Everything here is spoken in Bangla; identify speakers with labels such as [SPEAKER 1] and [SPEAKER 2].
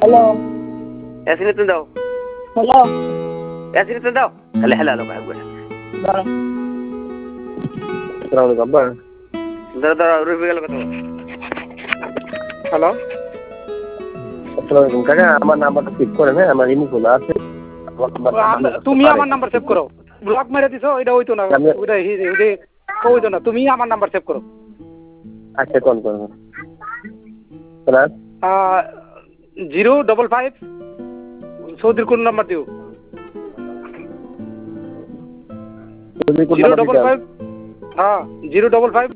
[SPEAKER 1] হ্যালো
[SPEAKER 2] এসিনে তুমি দাও
[SPEAKER 1] হ্যালো
[SPEAKER 2] এসিনে তুমি দাও হ্যালো হ্যালো হ্যালো ভাই বলে
[SPEAKER 1] দাঁড়া
[SPEAKER 3] আসসালামু আলাইকুম আব্বা
[SPEAKER 2] দাঁড়া দাঁড়া রুবি গেল কথা হ্যালো
[SPEAKER 3] আসসালামু আলাইকুম কাকা আমার নাম্বারটা সেভ করেন হ্যাঁ আমার ইনি খোলা আছে
[SPEAKER 4] তুমি আমার নাম্বার সেভ করো ব্লক মেরে দিছো এটা হইতো না ওটা হইতো না তুমি আমার নাম্বার সেভ করো
[SPEAKER 3] আচ্ছা কোন কোন প্লাস
[SPEAKER 4] 055 সৌদির কোন নাম্বার দিও 055 হ্যাঁ 055